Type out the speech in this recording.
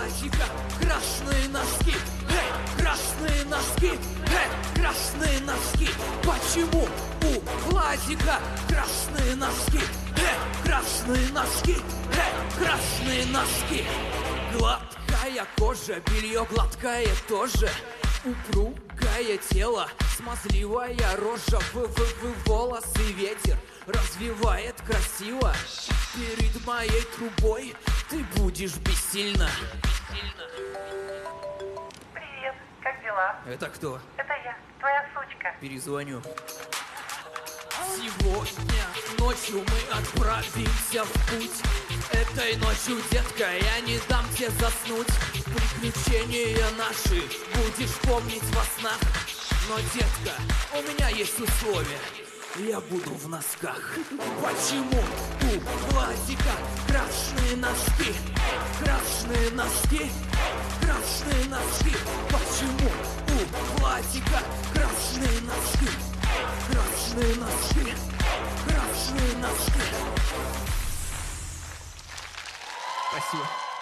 Владика красные носки, красные носки, красные носки. Почему у Владика красные носки, красные носки, красные носки? Гладкая кожа, белье гладкое тоже, упругое тело, смазливая рожа, волосы ветер развивает красиво. Перед моей трубой ты будешь бессильна. Привет, как дела? Это кто? Это я, твоя сучка. Перезвоню. Сегодня ночью мы отправимся в путь. Этой ночью, детка, я не дам тебе заснуть. Приключения наши будешь помнить во снах. Но, детка, у меня есть условия. Я буду в носках. Почему у Владика красные носки, красные носки, красные носки? Почему у Владика красные носки, красные носки, красные носки? Спасибо.